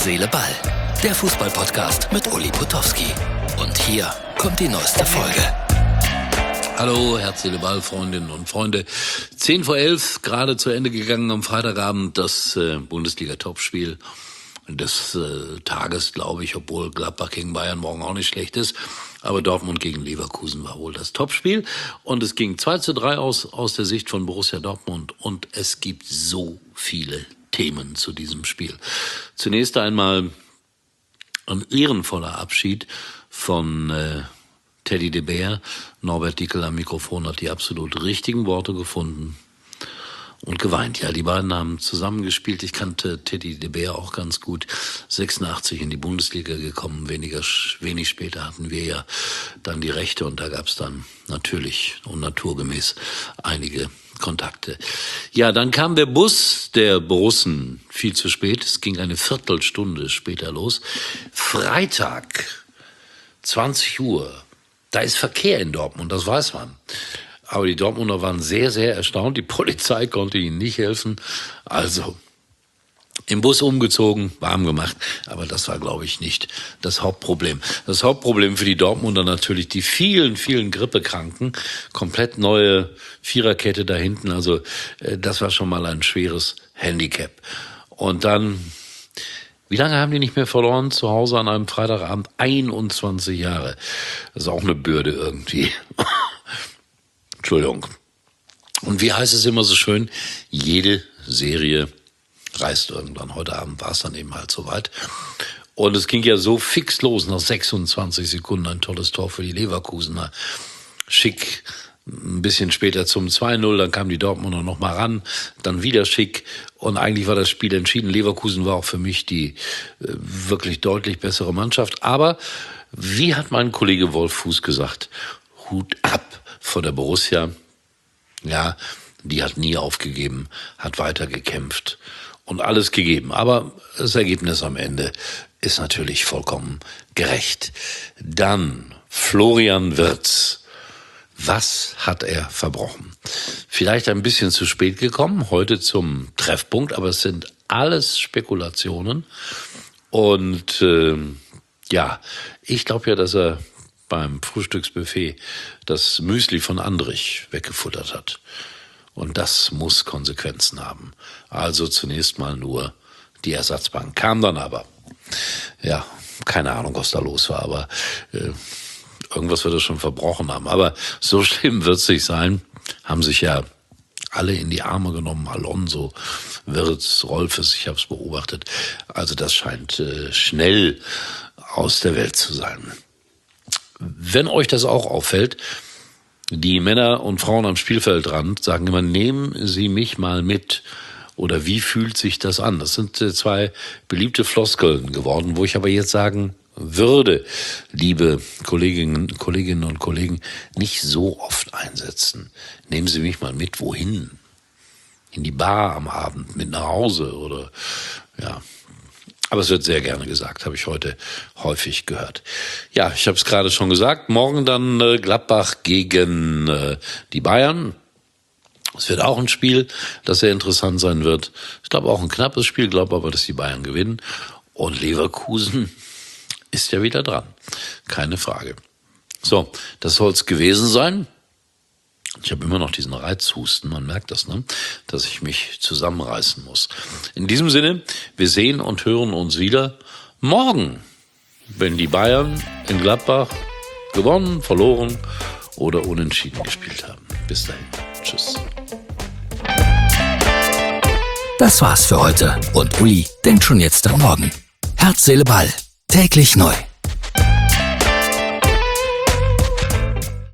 Seele, Ball. Der Fußball-Podcast mit Uli Potowski. Und hier kommt die neueste Folge. Hallo, Herz, Seele, Ball, Freundinnen und Freunde. 10:11, gerade zu Ende gegangen am Freitagabend, das Bundesliga-Topspiel des Tages, glaube ich, obwohl Gladbach gegen Bayern morgen auch nicht schlecht ist. Aber Dortmund gegen Leverkusen war wohl das Topspiel. Und es ging 2:3 aus der Sicht von Borussia Dortmund. Und es gibt so viele Themen zu diesem Spiel. Zunächst einmal ein ehrenvoller Abschied von Teddy de Beer. Norbert Dickel am Mikrofon hat die absolut richtigen Worte gefunden und geweint. Ja, die beiden haben zusammengespielt. Ich kannte Teddy de Beer auch ganz gut. 86 in die Bundesliga gekommen. Wenig später hatten wir ja dann die Rechte und da gab es dann natürlich und naturgemäß einige Kontakte. Ja, dann kam der Bus der Borussen viel zu spät. Es ging eine Viertelstunde später los. Freitag, 20 Uhr. Da ist Verkehr in Dortmund, das weiß man. Aber die Dortmunder waren sehr, sehr erstaunt. Die Polizei konnte ihnen nicht helfen. Also im Bus umgezogen, warm gemacht. Aber das war, glaube ich, nicht das Hauptproblem. Das Hauptproblem für die Dortmunder natürlich die vielen, vielen Grippekranken. Komplett neue Viererkette da hinten. Also das war schon mal ein schweres Handicap. Und dann, wie lange haben die nicht mehr verloren zu Hause an einem Freitagabend? 21 Jahre. Das ist auch eine Bürde irgendwie. Entschuldigung. Und wie heißt es immer so schön? Jede Serie reißt irgendwann. Heute Abend war es dann eben halt soweit. Und es ging ja so fix los. Nach 26 Sekunden ein tolles Tor für die Leverkusener. Schick. Ein bisschen später zum 2:0, dann kam die Dortmunder noch mal ran, dann wieder Schick und eigentlich war das Spiel entschieden. Leverkusen war auch für mich die wirklich deutlich bessere Mannschaft, aber wie hat mein Kollege Wolf Fuß gesagt, Hut ab vor der Borussia. Ja, die hat nie aufgegeben, hat weitergekämpft und alles gegeben, aber das Ergebnis am Ende ist natürlich vollkommen gerecht. Dann Florian Wirtz. Was hat er verbrochen? Vielleicht ein bisschen zu spät gekommen, heute zum Treffpunkt, aber es sind alles Spekulationen. Und ich glaube ja, dass er beim Frühstücksbuffet das Müsli von Andrich weggefuttert hat. Und das muss Konsequenzen haben. Also zunächst mal nur die Ersatzbank. Kam dann aber. Ja, keine Ahnung, was da los war, aber irgendwas wird er schon verbrochen haben. Aber so schlimm wird es nicht sein. Haben sich ja alle in die Arme genommen. Alonso, Wirtz, Rolfes, ich habe es beobachtet. Also das scheint schnell aus der Welt zu sein. Wenn euch das auch auffällt, die Männer und Frauen am Spielfeldrand sagen immer, nehmen Sie mich mal mit. Oder wie fühlt sich das an? Das sind zwei beliebte Floskeln geworden, wo ich aber jetzt sagen würde, liebe Kolleginnen und Kollegen, nicht so oft einsetzen. Nehmen Sie mich mal mit, wohin? In die Bar am Abend, mit nach Hause oder, ja. Aber es wird sehr gerne gesagt, habe ich heute häufig gehört. Ja, ich habe es gerade schon gesagt, morgen dann Gladbach gegen die Bayern. Es wird auch ein Spiel, das sehr interessant sein wird. Ich glaube auch ein knappes Spiel, glaube aber, dass die Bayern gewinnen. Und Leverkusen ist ja wieder dran. Keine Frage. So, das soll es gewesen sein. Ich habe immer noch diesen Reizhusten, man merkt das, ne? Dass ich mich zusammenreißen muss. In diesem Sinne, wir sehen und hören uns wieder morgen, wenn die Bayern in Gladbach gewonnen, verloren oder unentschieden gespielt haben. Bis dahin. Tschüss. Das war's für heute und Uli denkt schon jetzt am Morgen. Herz, Seele, Ball. Täglich neu.